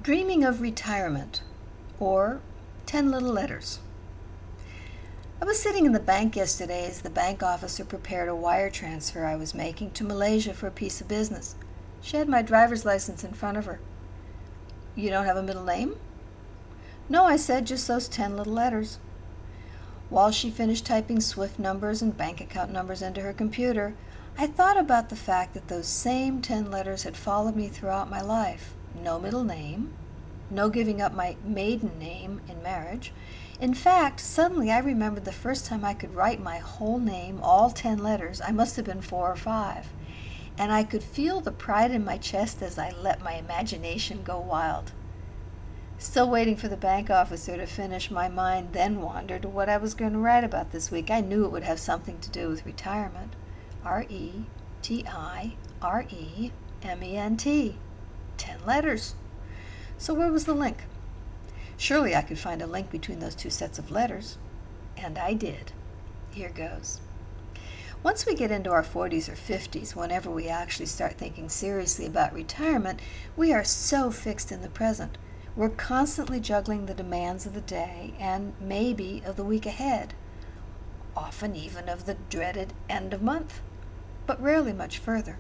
Dreaming of Retirement, or 10 Little Letters. I was sitting in the bank yesterday as the bank officer prepared a wire transfer I was making to Malaysia for a piece of business. She had my driver's license in front of her. "You don't have a middle name?" "No," I said, "just those 10 little letters." While she finished typing SWIFT numbers and bank account numbers into her computer, I thought about the fact that those same 10 letters had followed me throughout my life. No middle name, no giving up my maiden name in marriage. In fact, suddenly I remembered the first time I could write my whole name, all 10 letters. I must have been 4 or 5. And I could feel the pride in my chest as I let my imagination go wild. Still waiting for the bank officer to finish, my mind then wandered to what I was going to write about this week. I knew it would have something to do with retirement. RETIREMENT. 10 letters. So where was the link? Surely I could find a link between those two sets of letters. And I did. Here goes. Once we get into our 40s or 50s, whenever we actually start thinking seriously about retirement, we are so fixed in the present. We're constantly juggling the demands of the day and maybe of the week ahead, often even of the dreaded end of month, but rarely much further.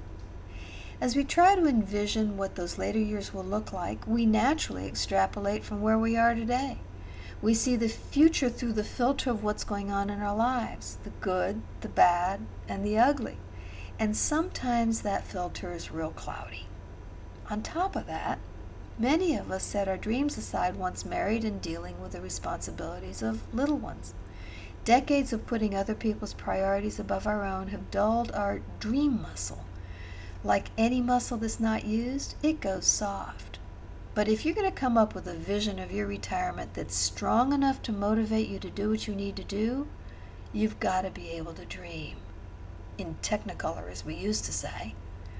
As we try to envision what those later years will look like, we naturally extrapolate from where we are today. We see the future through the filter of what's going on in our lives, the good, the bad, and the ugly. And sometimes that filter is real cloudy. On top of that, many of us set our dreams aside once married and dealing with the responsibilities of little ones. Decades of putting other people's priorities above our own have dulled our dream muscle. Like any muscle that's not used, it goes soft. But if you're going to come up with a vision of your retirement that's strong enough to motivate you to do what you need to do, you've got to be able to dream. In Technicolor, as we used to say.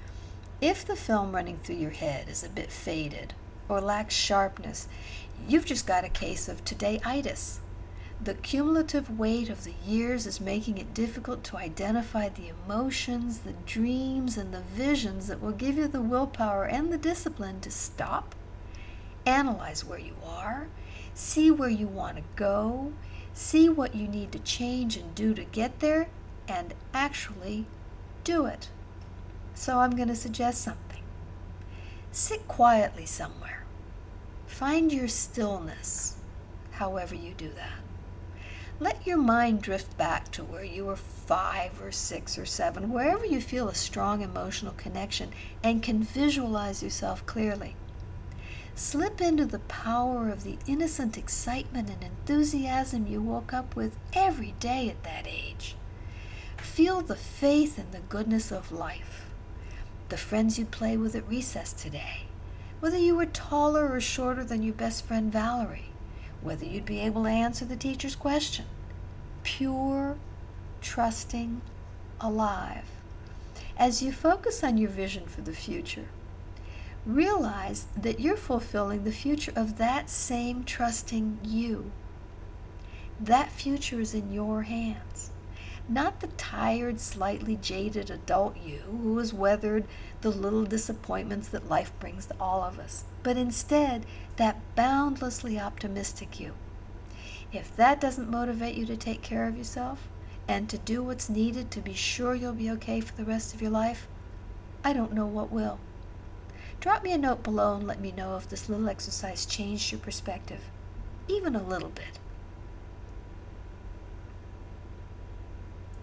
If the film running through your head is a bit faded or lacks sharpness, you've just got a case of today-itis. The cumulative weight of the years is making it difficult to identify the emotions, the dreams, and the visions that will give you the willpower and the discipline to stop, analyze where you are, see where you want to go, see what you need to change and do to get there, and actually do it. So I'm going to suggest something. Sit quietly somewhere. Find your stillness, however you do that. Let your mind drift back to where you were 5 or 6 or 7, wherever you feel a strong emotional connection and can visualize yourself clearly. Slip into the power of the innocent excitement and enthusiasm you woke up with every day at that age. Feel the faith and the goodness of life. The friends you play with at recess today, whether you were taller or shorter than your best friend Valerie, whether you'd be able to answer the teacher's question. Pure, trusting, alive. As you focus on your vision for the future, realize that you're fulfilling the future of that same trusting you. That future is in your hands. Not the tired, slightly jaded adult you who has weathered the little disappointments that life brings to all of us, but instead that boundlessly optimistic you. If that doesn't motivate you to take care of yourself and to do what's needed to be sure you'll be okay for the rest of your life, I don't know what will. Drop me a note below and let me know if this little exercise changed your perspective, even a little bit.